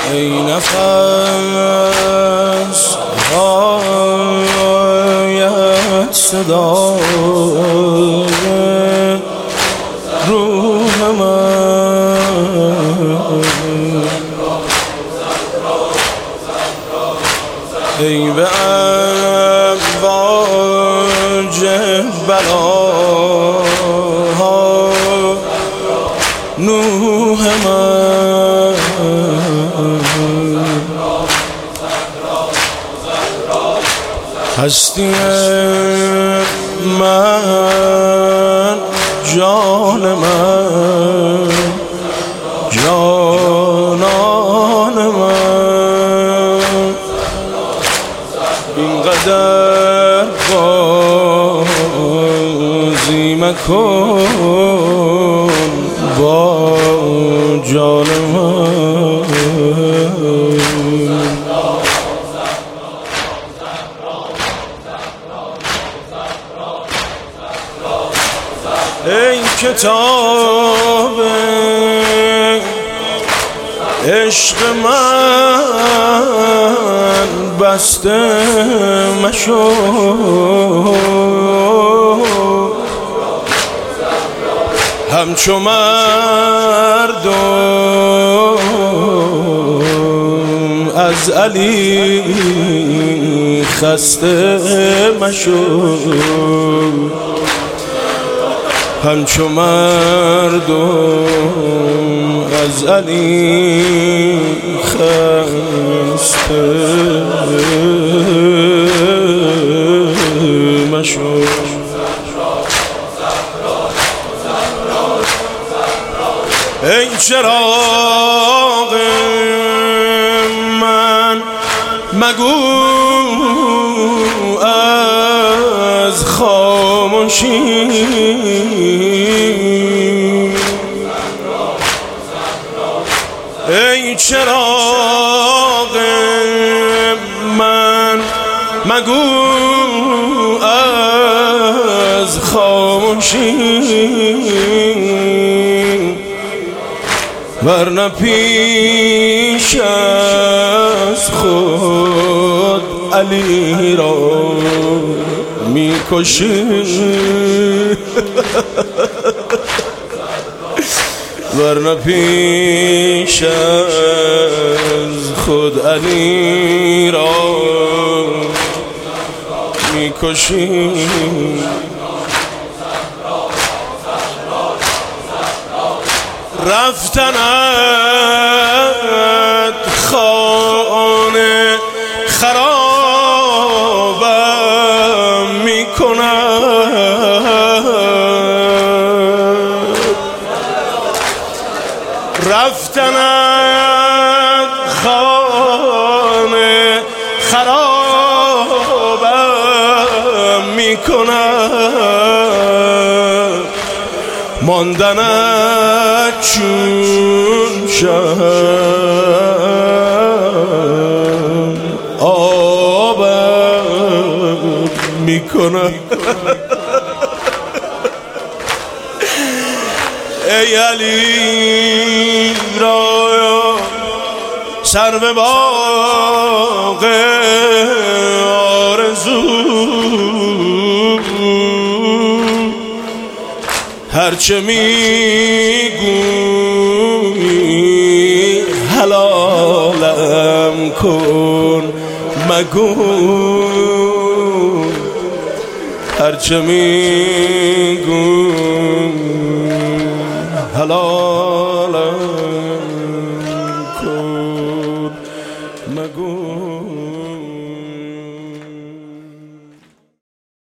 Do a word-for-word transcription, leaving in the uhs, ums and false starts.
ای نفس هایت صدای روح من، ای به امواج بلاها نوح من، هستی من جان من جانان من، اینقدر بازی مکن با جان من. ای کتاب عشق من بسته مشو، همچو مردم از علی خسته مشو، همچو مردم از علی خسته مشو. ای چراغ من مگو از خاموشی، ای چراغ من مگو از خاموشی، ورنه پیش از خود علی را میکشی، ورنه پیش از خود علی را میکشی. رفتنت خانه خرابم میکند، رفتنت خانه خرابم میکند، ماندنت چون شم آبم میکند. ای علی را سر به باغ آرزو، هرچه میگویی حلالم کن مگو، هرچه میگویی